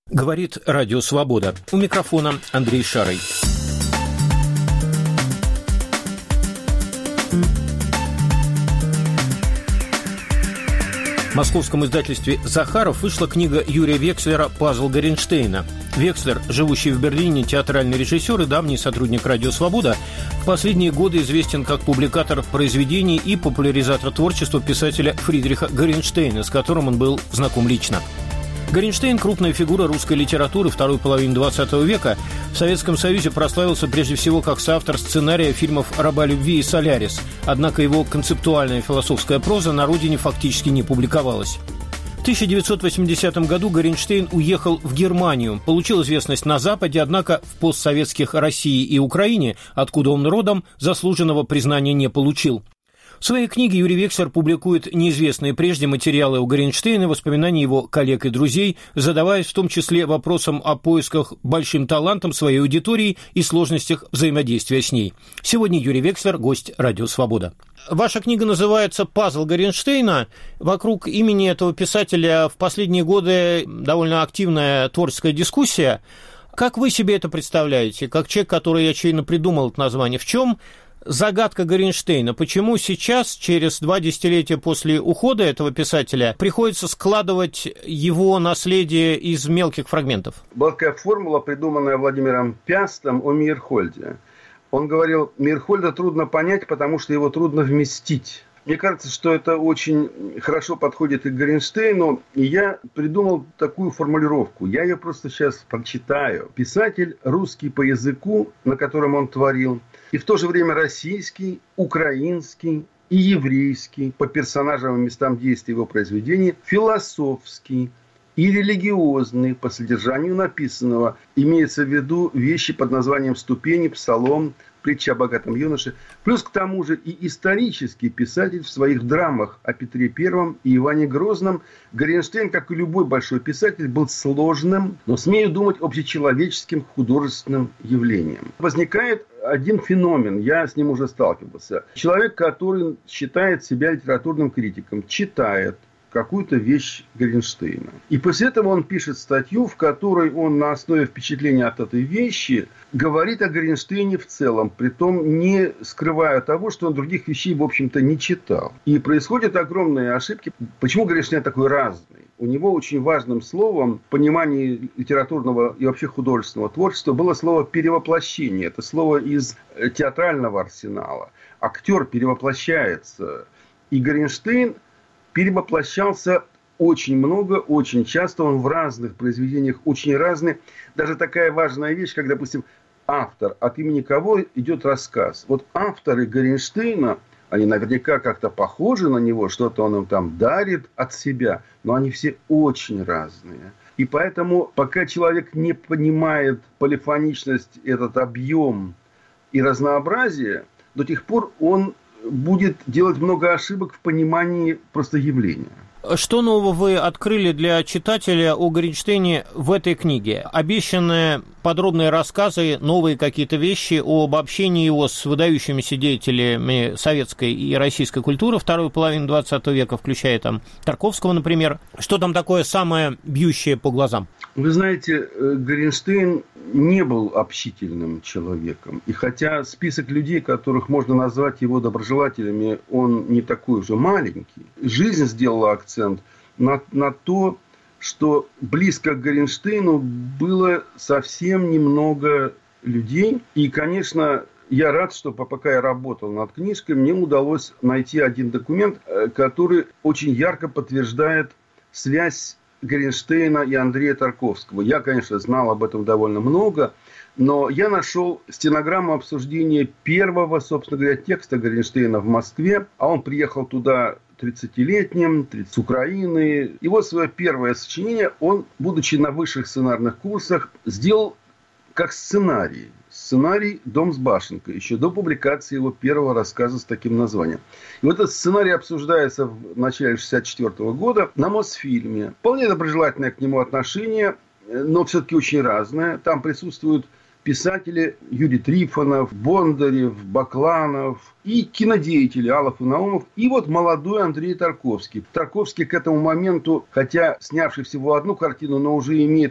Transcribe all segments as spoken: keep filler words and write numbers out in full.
Говорит Радио Свобода. У микрофона Андрей Шарый. В московском издательстве «Захаров» вышла книга Юрия Векслера «Пазл Горенштейна». Векслер, живущий в Берлине, театральный режиссер и давний сотрудник «Радио Свобода», в последние годы известен как публикатор произведений и популяризатор творчества писателя Фридриха Горенштейна, с которым он был знаком лично. Горенштейн – крупная фигура русской литературы второй половины двадцатого века. В Советском Союзе прославился прежде всего как соавтор сценария фильмов «Раба любви» и «Солярис». Однако его концептуальная философская проза на родине фактически не публиковалась. В тысяча девятьсот восьмидесятом году Горенштейн уехал в Германию, получил известность на Западе, однако в постсоветских России и Украине, откуда он родом, заслуженного признания не получил. В своей книге Юрий Векслер публикует неизвестные прежде материалы о Горенштейне, воспоминания его коллег и друзей, задаваясь в том числе вопросом о поисках большим талантом своей аудитории и сложностях взаимодействия с ней. Сегодня Юрий Векслер – гость Радио Свобода. Ваша книга называется «Пазл Горенштейна». Вокруг имени этого писателя в последние годы довольно активная творческая дискуссия. Как вы себе это представляете, как человек, который, очевидно, придумал это название? В чем загадка Горенштейна? Почему сейчас, через два десятилетия после ухода этого писателя, приходится складывать его наследие из мелких фрагментов? Была такая формула, придуманная Владимиром Пястом о Мейерхольде. Он говорил, Мейерхольда трудно понять, потому что его трудно вместить. Мне кажется, что это очень хорошо подходит и к Горенштейну, и я придумал такую формулировку. Я ее просто сейчас прочитаю. Писатель русский по языку, на котором он творил, и в то же время российский, украинский и еврейский по персонажам и местам действия его произведений, философский и религиозный по содержанию написанного. Имеется в виду вещи под названием «Ступени», «Псалом», «Притча о богатом юноше». Плюс к тому же и исторический писатель в своих драмах о Петре Первом и Иване Грозном. Горенштейн, как и любой большой писатель, был сложным, но, смею думать, общечеловеческим художественным явлением. Возникает один феномен, я с ним уже сталкивался. Человек, который считает себя литературным критиком, читает какую-то вещь Горенштейна. И после этого он пишет статью, в которой он на основе впечатления от этой вещи говорит о Горенштейне в целом, притом не скрывая того, что он других вещей, в общем-то, не читал. И происходят огромные ошибки. Почему Горенштейн такой разный? У него очень важным словом в понимании литературного и вообще художественного творчества было слово «перевоплощение». Это слово из театрального арсенала. Актер перевоплощается. И Горенштейн перевоплощался очень много, очень часто. Он в разных произведениях очень разный. Даже такая важная вещь, как, допустим, автор, от имени кого идет рассказ. Вот авторы Горенштейна, они наверняка как-то похожи на него, что-то он им там дарит от себя, но они все очень разные. И поэтому, пока человек не понимает полифоничность, этот объем и разнообразие, до тех пор он будет делать много ошибок в понимании просто явления. Что нового вы открыли для читателя о Горенштейне в этой книге? Обещанные подробные рассказы, новые какие-то вещи об общении его с выдающимися деятелями советской и российской культуры второй половины двадцатого века, включая там Тарковского, например. Что там такое самое бьющее по глазам? Вы знаете, Горенштейн не был общительным человеком. И хотя список людей, которых можно назвать его доброжелателями, он не такой уже маленький, жизнь сделала акцент на, на то, что близко к Горенштейну было совсем немного людей. И, конечно, я рад, что пока я работал над книжкой, мне удалось найти один документ, который очень ярко подтверждает связь Горенштейна и Андрея Тарковского. Я, конечно, знал об этом довольно много, но я нашел стенограмму обсуждения первого, собственно говоря, текста Горенштейна в Москве, а он приехал туда тридцатилетним, с Украины. И вот свое первое сочинение он, будучи на высших сценарных курсах, сделал как сценарий. Сценарий «Дом с башенкой», еще до публикации его первого рассказа с таким названием. И вот этот сценарий обсуждается в начале шестьдесят четвёртого года на Мосфильме. Вполне доброжелательное к нему отношение, но все-таки очень разное. Там присутствуют писатели Юрий Трифонов, Бондарев, Бакланов и кинодеятели Аллов и Наумов. И вот молодой Андрей Тарковский. Тарковский к этому моменту, хотя снявший всего одну картину, но уже имеет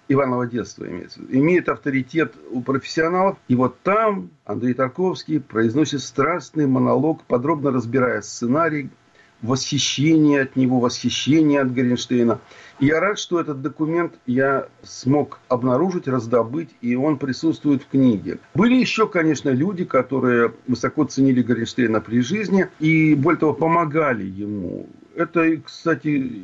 Иванова детства имеется, имеет авторитет у профессионалов. И вот там Андрей Тарковский произносит страстный монолог, подробно разбирая сценарий, восхищение от него, восхищение от Горенштейна. И я рад, что этот документ я смог обнаружить, раздобыть, и он присутствует в книге. Были еще, конечно, люди, которые высоко ценили Горенштейна при жизни и, более того, помогали ему. Это, кстати,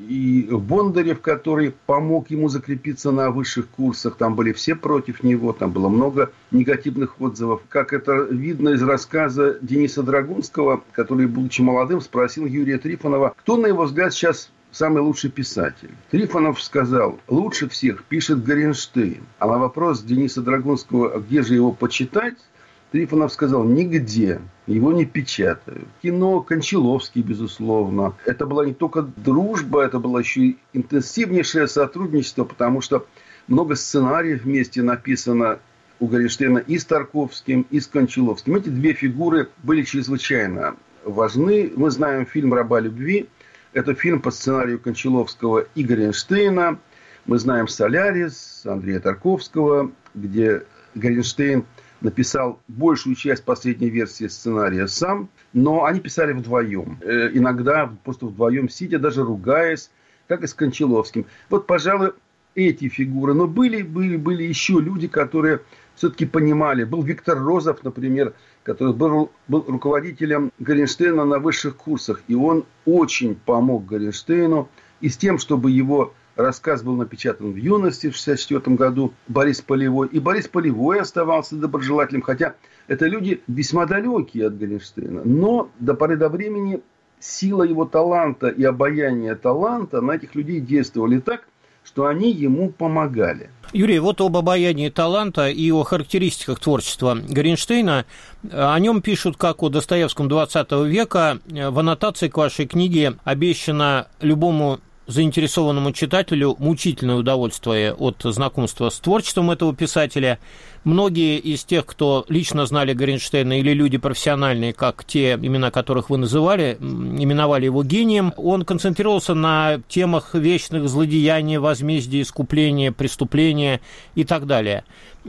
и Бондарев, который помог ему закрепиться на высших курсах. Там были все против него, там было много негативных отзывов. Как это видно из рассказа Дениса Драгунского, который, будучи молодым, спросил Юрия Трифонова, кто, на его взгляд, сейчас самый лучший писатель. Трифонов сказал, лучше всех пишет Горенштейн. А на вопрос Дениса Драгунского, где же его почитать, Трифонов сказал, нигде, его не печатают. Кино Кончаловский, безусловно. Это была не только дружба, это было еще и интенсивнейшее сотрудничество, потому что много сценариев вместе написано у Горенштейна и с Тарковским, и с Кончаловским. Эти две фигуры были чрезвычайно важны. Мы знаем фильм «Раба любви». Это фильм по сценарию Кончаловского и Горенштейна. Мы знаем «Солярис» Андрея Тарковского, где Горенштейн написал большую часть последней версии сценария сам, но они писали вдвоем. Э, иногда просто вдвоем сидя, даже ругаясь, как и с Кончаловским. Вот, пожалуй, эти фигуры. Но были, были, были еще люди, которые все-таки понимали. Был Виктор Розов, например, который был, был руководителем Горенштейна на высших курсах. И он очень помог Горенштейну и с тем, чтобы его рассказ был напечатан в юности в шестьдесят четвёртом году, Борис Полевой. И Борис Полевой оставался доброжелателем, хотя это люди весьма далекие от Горенштейна. Но до поры до времени сила его таланта и обаяние таланта на этих людей действовали так, что они ему помогали. Юрий, вот об обаянии таланта и о характеристиках творчества Горенштейна. О нем пишут как о Достоевском двадцатого века. В аннотации к вашей книге обещано любому заинтересованному читателю мучительное удовольствие от знакомства с творчеством этого писателя. Многие из тех, кто лично знали Горенштейна, или люди профессиональные, как те имена, которых вы называли, именовали его гением, он концентрировался на темах вечных злодеяний, возмездия, искупления, преступления и так далее.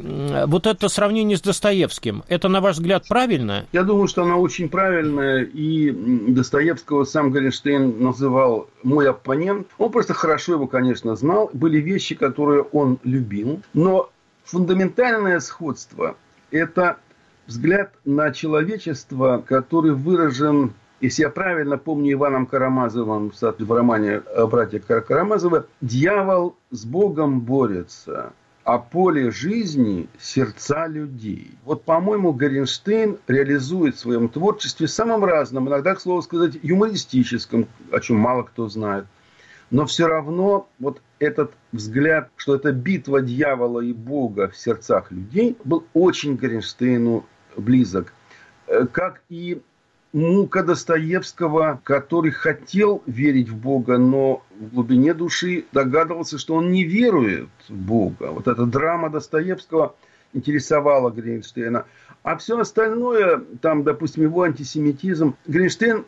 Вот это сравнение с Достоевским, это, на ваш взгляд, правильно? Я думаю, что оно очень правильное, и Достоевского сам Горенштейн называл «мой оппонент». Он просто хорошо его, конечно, знал. Были вещи, которые он любил, но фундаментальное сходство – это взгляд на человечество, который выражен, если я правильно помню, Иваном Карамазовым в романе «Братья Карамазовы», «Дьявол с Богом борется, а поле жизни – сердца людей». Вот, по-моему, Горенштейн реализует в своем творчестве самым разным, иногда, к слову сказать, юмористическом, о чем мало кто знает. Но все равно вот этот взгляд, что это битва дьявола и Бога в сердцах людей, был очень Горенштейну близок. Как и мука Достоевского, который хотел верить в Бога, но в глубине души догадывался, что он не верует в Бога. Вот эта драма Достоевского интересовала Горенштейна. А все остальное, там, допустим, его антисемитизм, Горенштейн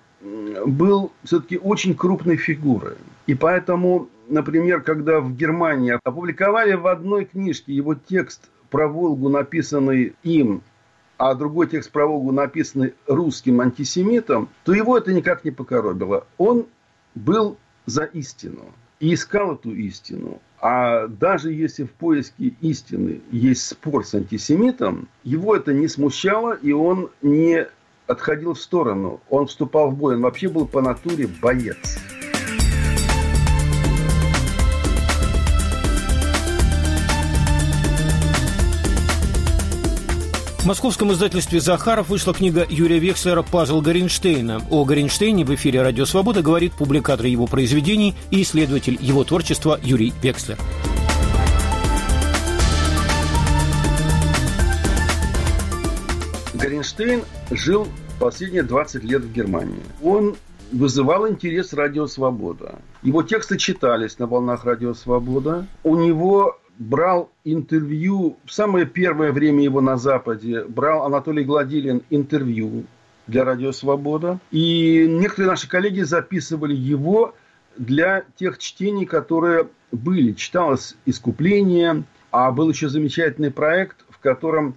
был все-таки очень крупной фигурой. И поэтому, например, когда в Германии опубликовали в одной книжке его текст про Волгу, написанный им, а другой текст про Волгу, написанный русским антисемитом, то его это никак не покоробило. Он был за истину и искал эту истину. А даже если в поиске истины есть спор с антисемитом, его это не смущало, и он не отходил в сторону. Он вступал в бой. Он вообще был по натуре боец. В московском издательстве «Захаров» вышла книга Юрия Векслера «Пазл Горенштейна». О Горенштейне в эфире «Радио Свобода» говорит публикатор его произведений и исследователь его творчества Юрий Векслер. Горенштейн жил последние двадцать лет в Германии. Он вызывал интерес «Радио Свобода». Его тексты читались на волнах «Радио Свобода». У него брал интервью, в самое первое время его на Западе, брал Анатолий Гладилин интервью для «Радио Свобода». И некоторые наши коллеги записывали его для тех чтений, которые были. Читалось «Искупление», А был еще замечательный проект, в котором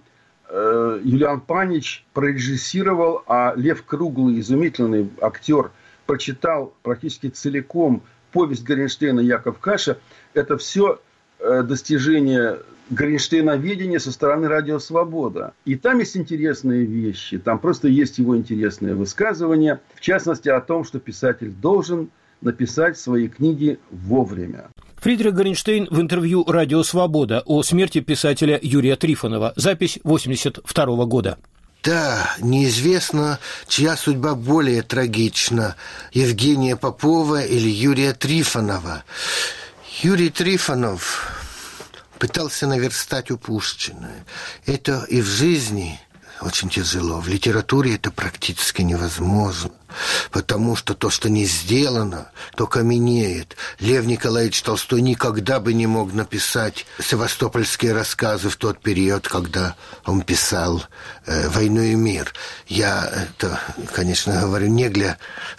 э, Юлиан Панич прорежиссировал, а Лев Круглый, изумительный актер, прочитал практически целиком повесть Горенштейна «Яков Каша». Это все э, достижение Горенштейноведения со стороны «Радио Свобода». И там есть интересные вещи, там просто есть его интересные высказывания, в частности о том, что писатель должен написать свои книги вовремя. Фридрих Горенштейн в интервью «Радио Свобода» о смерти писателя Юрия Трифонова. Запись восемьдесят второго года. Да, неизвестно, чья судьба более трагична – Евгения Попова или Юрия Трифонова. Юрий Трифонов пытался наверстать упущенное. Это и в жизни очень тяжело, в литературе это практически невозможно. Потому что то, что не сделано, то каменеет. Лев Николаевич Толстой никогда бы не мог написать севастопольские рассказы в тот период, когда он писал э, «Войну и мир». Я это, конечно, говорю не для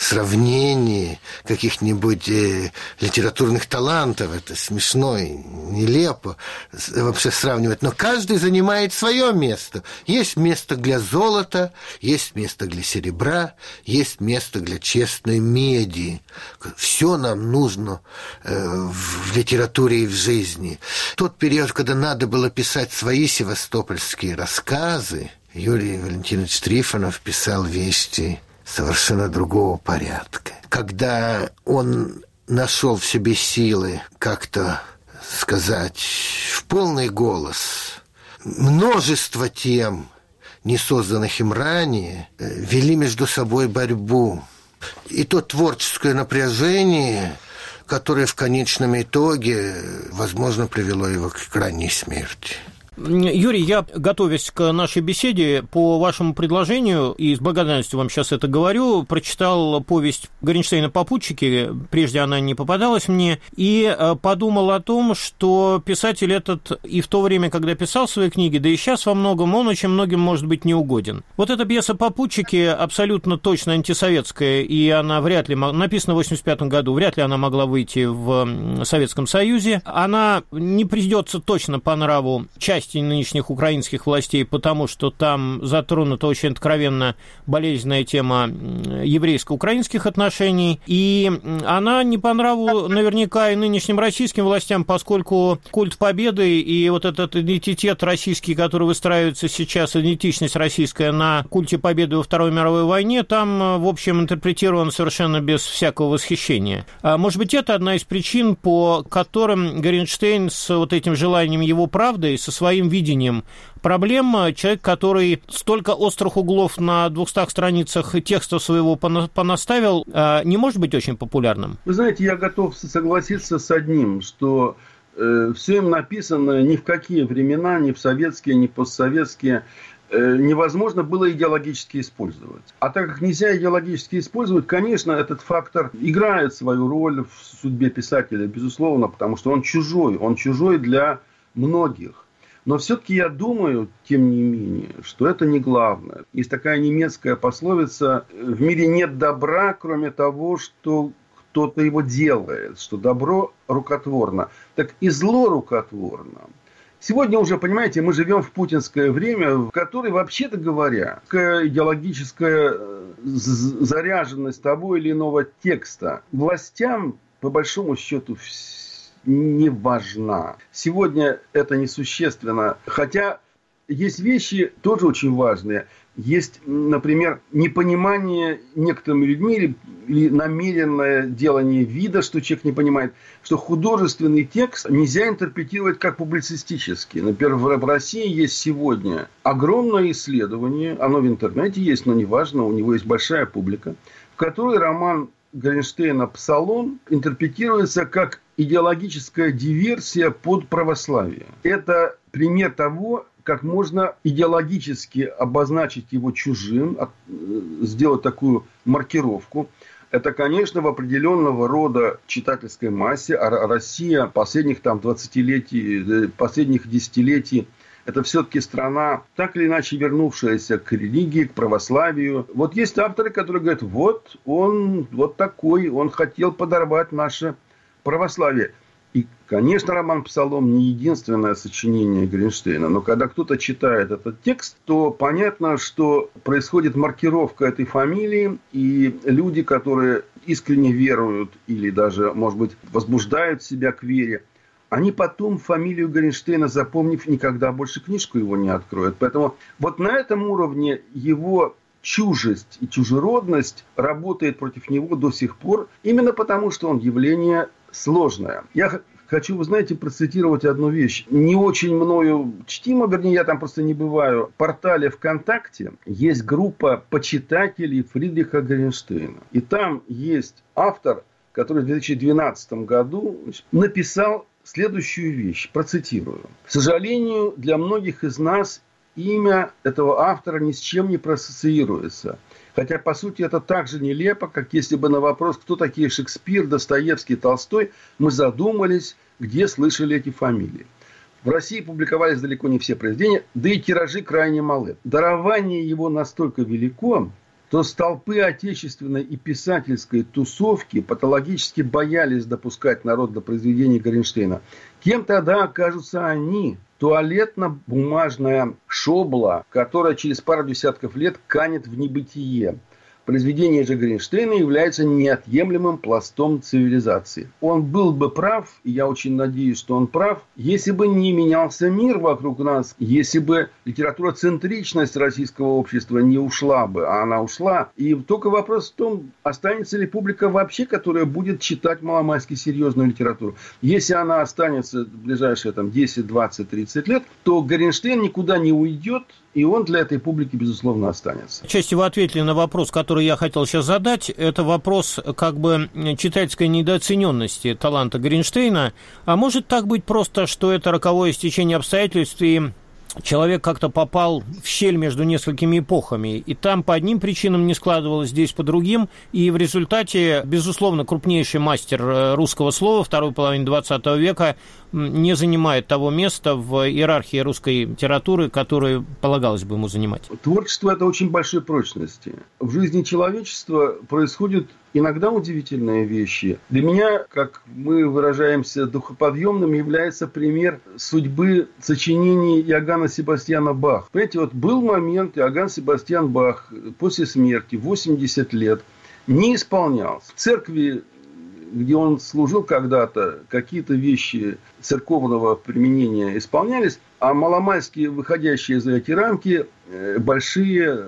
сравнения каких-нибудь э, литературных талантов. Это смешно и нелепо вообще сравнивать. Но каждый занимает свое место. Есть место для золота, есть место для серебра, есть место для честной меди. Все нам нужно э, в литературе и в жизни. Тот период, когда надо было писать свои севастопольские рассказы, Юрий Валентинович Трифонов писал вещи совершенно другого порядка. Когда он нашел в себе силы как-то сказать в полный голос множество тем, не созданных им ранее, вели между собой борьбу. И то творческое напряжение, которое в конечном итоге, возможно, привело его к ранней смерти. Юрий, я, готовясь к нашей беседе, по вашему предложению, и с благодарностью вам сейчас это говорю, прочитал повесть Горенштейна «Попутчики», прежде она не попадалась мне, и подумал о том, что писатель этот и в то время, когда писал свои книги, да и сейчас во многом он очень многим может быть неугоден. Вот эта пьеса «Попутчики» абсолютно точно антисоветская, и она вряд ли, написана в восемьдесят пятом году, вряд ли она могла выйти в Советском Союзе. Она не придется точно по нраву части нынешних украинских властей, потому что там затронута очень откровенно болезненная тема еврейско-украинских отношений, и она не по нраву наверняка и нынешним российским властям, поскольку культ победы и вот этот идентитет российский, который выстраивается сейчас, идентичность российская на культе победы во Второй мировой войне, там, в общем, интерпретирован совершенно без всякого восхищения. Может быть, это одна из причин, по которым Горенштейн с вот этим желанием его правды, со своим видением проблем, человек, который столько острых углов на двухстах страницах текста своего понаставил, не может быть очень популярным? Вы знаете, я готов согласиться с одним, что э, все им написано ни в какие времена, ни в советские, ни в постсоветские, э, невозможно было идеологически использовать. А так как нельзя идеологически использовать, конечно, этот фактор играет свою роль в судьбе писателя, безусловно, потому что он чужой, он чужой для многих. Но все-таки я думаю, тем не менее, что это не главное. Есть такая немецкая пословица: в мире нет добра, кроме того, что кто-то его делает, что добро рукотворно. Так и зло рукотворно. Сегодня уже, понимаете, мы живем в путинское время, в которой, вообще-то говоря, идеологическая заряженность того или иного текста властям, по большому счету, не важна. Сегодня это несущественно. Хотя есть вещи тоже очень важные. Есть, например, непонимание некоторыми людьми или, или намеренное делание вида, что человек не понимает, что художественный текст нельзя интерпретировать как публицистический. Например, в России есть сегодня огромное исследование, оно в интернете есть, но неважно, у него есть большая публика, в которой роман Горенштейна «Псалом» интерпретируется как идеологическая диверсия под православие. Это пример того, как можно идеологически обозначить его чужим, сделать такую маркировку. Это, конечно, в определенного рода читательской массе, а Россия последних там двадцатилетий, последних десятилетий, это все-таки страна, так или иначе вернувшаяся к религии, к православию. Вот есть авторы, которые говорят, вот он вот такой, он хотел подорвать наше православие. И, конечно, роман «Псалом» не единственное сочинение Гринштейна, но когда кто-то читает этот текст, то понятно, что происходит маркировка этой фамилии, и люди, которые искренне веруют или даже, может быть, возбуждают себя к вере, они потом фамилию Гринштейна, запомнив, никогда больше книжку его не откроют. Поэтому вот на этом уровне его чужесть и чужеродность работает против него до сих пор, именно потому, что он явление сложное. Я хочу, вы знаете, процитировать одну вещь. Не очень мною чтимо, вернее, я там просто не бываю. В портале ВКонтакте есть группа почитателей Фридриха Гринштейна. И там есть автор, который в две тысячи двенадцатом году написал следующую вещь. Процитирую. «К сожалению, для многих из нас имя этого автора ни с чем не проассоциируется. Хотя, по сути, это так же нелепо, как если бы на вопрос, кто такие Шекспир, Достоевский, Толстой, мы задумались, где слышали эти фамилии. В России публиковались далеко не все произведения, да и тиражи крайне малы. Дарование его настолько велико, то столпы отечественной и писательской тусовки патологически боялись допускать народ до произведений Гринштейна. Кем тогда окажутся они? Туалетно-бумажная шобла, которая через пару десятков лет канет в небытие. Произведение же Гринштейна является неотъемлемым пластом цивилизации. Он был бы прав, и я очень надеюсь, что он прав, если бы не менялся мир вокруг нас, если бы литературоцентричность российского общества не ушла бы, а она ушла. И только вопрос в том, останется ли публика вообще, которая будет читать маломальски серьезную литературу. Если она останется в ближайшие там, десять, двадцать, тридцать лет, то Гринштейн никуда не уйдет, и он для этой публики, безусловно, останется. Отчасти вы ответили на вопрос, который я хотел сейчас задать. Это вопрос как бы читательской недооцененности таланта Гринштейна. А может так быть просто, что это роковое стечение обстоятельств, и человек как-то попал в щель между несколькими эпохами, и там по одним причинам не складывалось, здесь по другим, и в результате, безусловно, крупнейший мастер русского слова второй половины двадцатого века не занимает того места в иерархии русской литературы, которое полагалось бы ему занимать. Творчество – это очень большой прочности. В жизни человечества происходят иногда удивительные вещи. Для меня, как мы выражаемся, духоподъемным является пример судьбы сочинений Иоганна Себастьяна Баха. Понимаете, вот был момент, Иоганн Себастьян Бах после смерти, восемьдесят лет, не исполнялся. В церкви, где он служил когда-то, какие-то вещи церковного применения исполнялись, а маломальски выходящие за эти рамки большие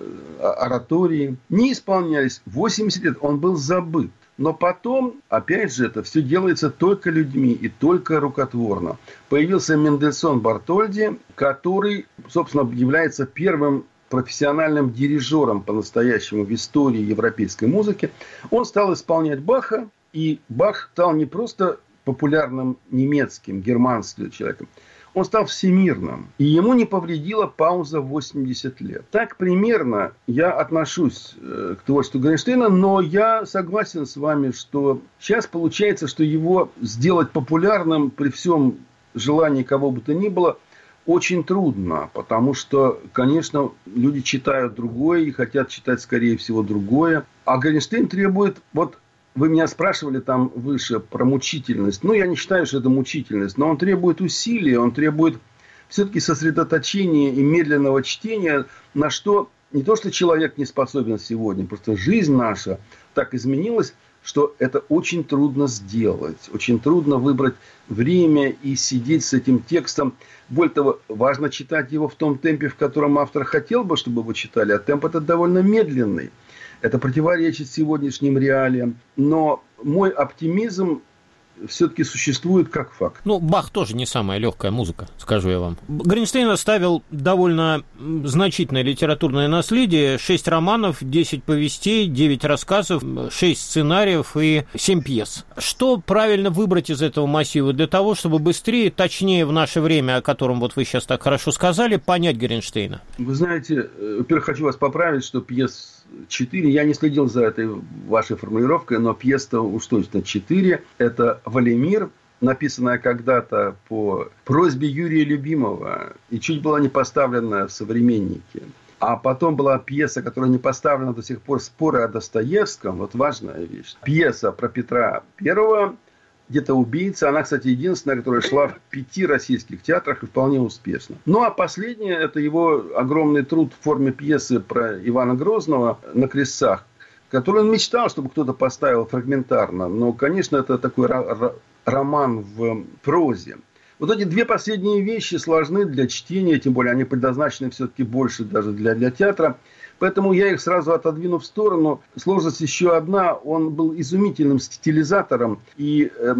оратории не исполнялись. восемьдесят лет он был забыт. Но потом, опять же, это все делается только людьми и только рукотворно. Появился Мендельсон Бартольди, который, собственно, является первым профессиональным дирижером по-настоящему в истории европейской музыки. Он стал исполнять Баха, и Бах стал не просто популярным немецким, германским человеком, он стал всемирным. И ему не повредила пауза в восемьдесят лет. Так примерно я отношусь к творчеству Гринштейна, но я согласен с вами, что сейчас получается, что его сделать популярным при всем желании кого бы то ни было очень трудно, потому что, конечно, люди читают другое и хотят читать, скорее всего, другое. А Гринштейн требует... вот вы меня спрашивали там выше про мучительность. Ну, я не считаю, что это мучительность, но он требует усилий, он требует все-таки сосредоточения и медленного чтения, на что не то, что человек не способен сегодня, просто жизнь наша так изменилась, что это очень трудно сделать. Очень трудно выбрать время и сидеть с этим текстом. Более того, важно читать его в том темпе, в котором автор хотел бы, чтобы его читали, а темп этот довольно медленный. Это противоречит сегодняшним реалиям. Но мой оптимизм все-таки существует как факт. Ну, Бах тоже не самая легкая музыка, скажу я вам. Гринштейн оставил довольно значительное литературное наследие. Шесть романов, десять повестей, девять рассказов, шесть сценариев и семь пьес. Что правильно выбрать из этого массива для того, чтобы быстрее, точнее в наше время, о котором вот вы сейчас так хорошо сказали, понять Гринштейна? Вы знаете, во-первых, хочу вас поправить, что пьес четыре. Я не следил за этой вашей формулировкой, но пьес-то уж точно четыре. Это «Валимир», написанная когда-то по просьбе Юрия Любимого и чуть была не поставлена в «Современнике». А потом была пьеса, которая не поставлена до сих пор, «Споры о Достоевском». Вот важная вещь. Пьеса про Петра Первого где-то убийца. Она, кстати, единственная, которая шла в пяти российских театрах и вполне успешно. Ну, а последнее – это его огромный труд в форме пьесы про Ивана Грозного «На крестцах», который он мечтал, чтобы кто-то поставил фрагментарно. Но, конечно, это такой роман в прозе. Вот эти две последние вещи сложны для чтения, тем более они предназначены все-таки больше даже для, для театра. Поэтому я их сразу отодвину в сторону. Сложность еще одна. Он был изумительным стилизатором и э,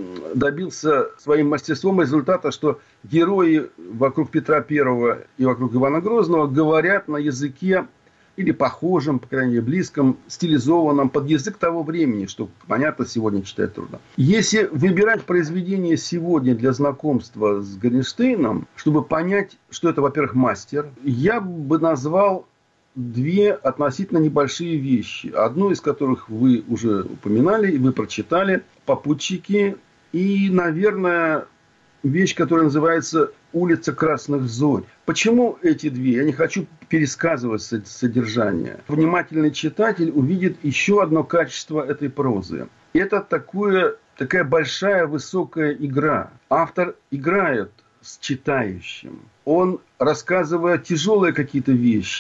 добился своим мастерством результата, что герои вокруг Петра Первого и вокруг Ивана Грозного говорят на языке или похожем, по крайней мере, близком, стилизованном под язык того времени, что, понятно, сегодня читать трудно. Если выбирать произведение сегодня для знакомства с Горенштейном, чтобы понять, что это, во-первых, мастер, я бы назвал две относительно небольшие вещи. Одну из которых вы уже упоминали, и вы прочитали, «Попутчики», и, наверное, вещь, которая называется «Улица Красных Зорь». Почему эти две? Я не хочу пересказывать содержание. Внимательный читатель увидит еще одно качество этой прозы. Это такое, такая большая высокая игра. Автор играет с читающим. Он, рассказывая тяжелые какие-то вещи,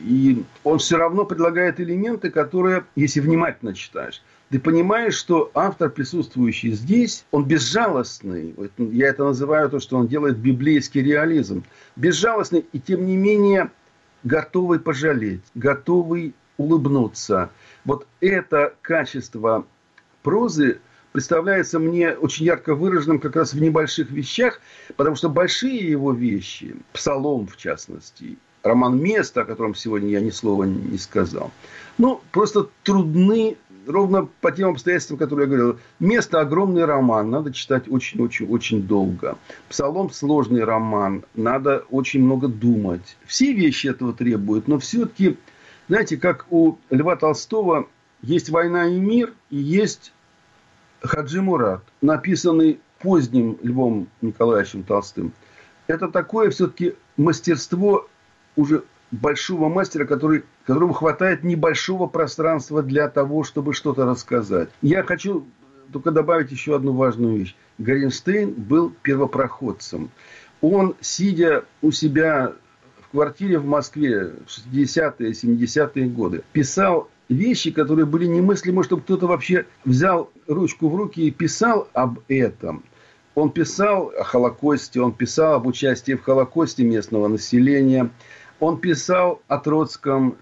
и он все равно предлагает элементы, которые, если внимательно читаешь, ты понимаешь, что автор, присутствующий здесь, он безжалостный. Я это называю то, что он делает библейский реализм. Безжалостный и, тем не менее, готовый пожалеть, готовый улыбнуться. Вот это качество прозы представляется мне очень ярко выраженным как раз в небольших вещах, потому что большие его вещи, «Псалом» в частности, роман «Место», о котором сегодня я ни слова не сказал, ну, просто трудны ровно по тем обстоятельствам, которые я говорил. «Место» – огромный роман, надо читать очень-очень-очень долго. «Псалом» – сложный роман, надо очень много думать. Все вещи этого требуют, но все-таки, знаете, как у Льва Толстого есть «Война и мир» и есть «Хаджи Мурат», написанный поздним Львом Николаевичем Толстым. Это такое все-таки мастерство уже большого мастера, который, которому хватает небольшого пространства для того, чтобы что-то рассказать. Я хочу только добавить еще одну важную вещь. Горенштейн был первопроходцем. Он, сидя у себя в квартире в Москве в шестидесятые, семидесятые годы, писал вещи, которые были немыслимы, чтобы кто-то вообще взял ручку в руки и писал об этом. Он писал о Холокосте, он писал об участии в Холокосте местного населения, он писал о Троцком,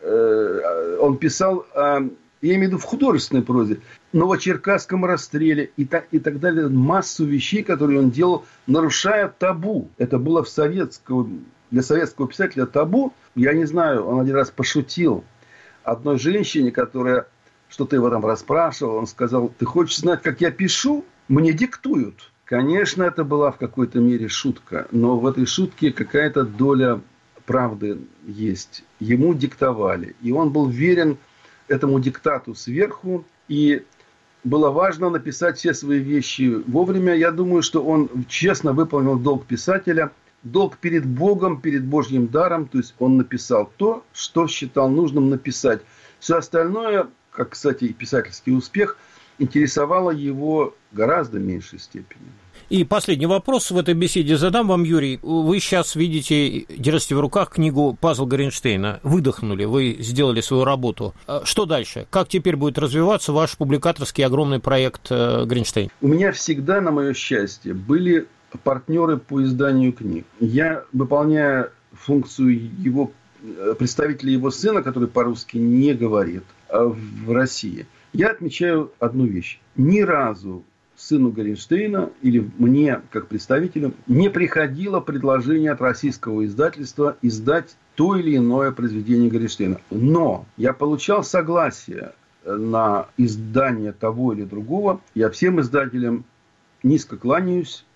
э, он писал, о, я имею в виду в художественной прозе, Новочеркасском расстреле и так, и так далее. Массу вещей, которые он делал, нарушая табу. Это было в советского, для советского писателя табу. Я не знаю, он один раз пошутил одной женщине, которая что-то его там расспрашивала. Он сказал: ты хочешь знать, как я пишу? Мне диктуют. Конечно, это была в какой-то мере шутка, но в этой шутке какая-то доля правды есть. Ему диктовали, и он был верен этому диктату сверху, и было важно написать все свои вещи вовремя. Я думаю, что он честно выполнил долг писателя, долг перед Богом, перед Божьим даром, то есть он написал то, что считал нужным написать. Все остальное, как, кстати, и писательский успех, интересовало его гораздо меньшей степени. И последний вопрос в этой беседе задам вам, Юрий. Вы сейчас видите, держите в руках книгу «Пазл Горенштейна». Выдохнули, вы сделали свою работу. Что дальше? Как теперь будет развиваться ваш публикаторский огромный проект «Горенштейн»? У меня всегда, на мое счастье, были партнеры по изданию книг. Я, выполняя функцию его представителя его сына, который по-русски не говорит, в России, я отмечаю одну вещь. Ни разу сыну Горенштейна или мне, как представителю, не приходило предложение от российского издательства издать то или иное произведение Горенштейна. Но я получал согласие на издание того или другого. Я всем издателям низко кланяюсь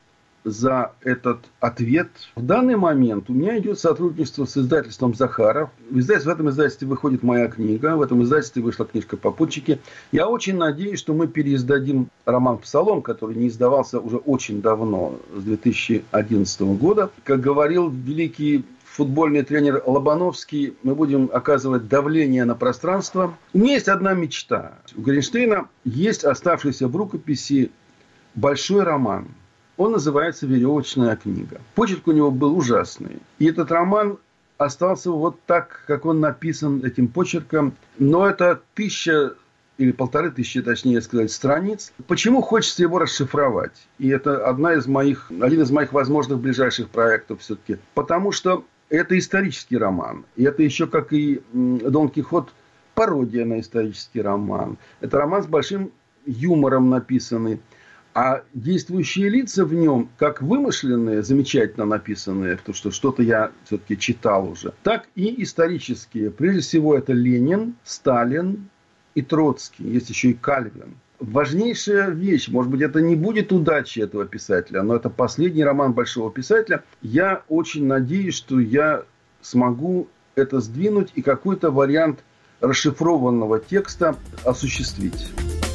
за этот ответ. В данный момент у меня идет сотрудничество с издательством «Захаров». В, издательстве, в этом издательстве выходит моя книга, в этом издательстве вышла книжка «Попутчики». Я очень надеюсь, что мы переиздадим роман «Псалом», который не издавался уже очень давно, с две тысячи одиннадцатого года. Как говорил великий футбольный тренер Лобановский, мы будем оказывать давление на пространство. У меня есть одна мечта. У Горенштейна есть оставшийся в рукописи большой роман. Он называется «Веревочная книга». Почерк у него был ужасный. И этот роман остался вот так, как он написан этим почерком. Но это тысяча или полторы тысячи, точнее сказать, страниц. Почему хочется его расшифровать? И это одна из моих, один из моих возможных ближайших проектов все-таки. Потому что это исторический роман. И это еще, как и «Дон Кихот», пародия на исторический роман. Это роман с большим юмором написанный. А действующие лица в нем, как вымышленные, замечательно написанные, потому что что-то я все-таки читал уже, так и исторические. Прежде всего, это Ленин, Сталин и Троцкий. Есть еще и Кальвин. Важнейшая вещь, может быть, это не будет удачи этого писателя, но это последний роман большого писателя. Я очень надеюсь, что я смогу это сдвинуть и какой-то вариант расшифрованного текста осуществить.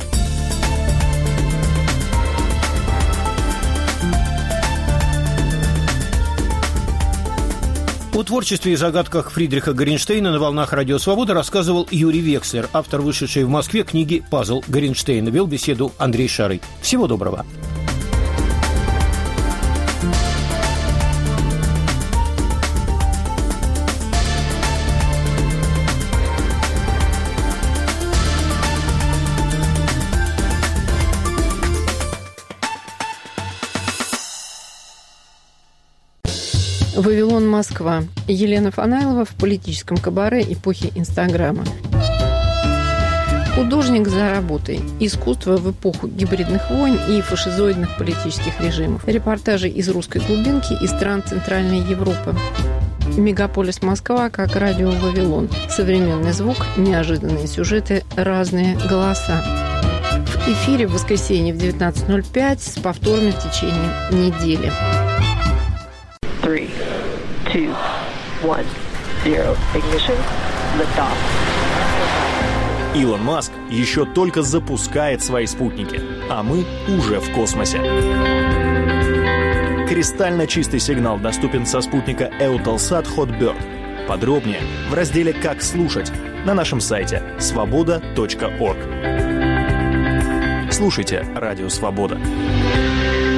О творчестве и загадках Фридриха Горенштейна на волнах Радио Свобода рассказывал Юрий Векслер, автор вышедшей в Москве книги «Пазл Горенштейна». Вел беседу Андрей Шарый. Всего доброго. «Вавилон, Москва». Елена Фанайлова в политическом кабаре эпохи Инстаграма. Художник за работой. Искусство в эпоху гибридных войн и фашизоидных политических режимов. Репортажи из русской глубинки и стран Центральной Европы. Мегаполис Москва как радио «Вавилон». Современный звук, неожиданные сюжеты, разные голоса. В эфире в воскресенье в девятнадцать ноль пять с повторами в течение недели. Three, two, one, zero. Ignition. Liftoff. Илон Маск еще только запускает свои спутники, а мы уже в космосе. Кристально чистый сигнал доступен со спутника Eutelsat Hotbird. Подробнее в разделе «Как слушать» на нашем сайте свобода точка орг. Слушайте Радио Свобода.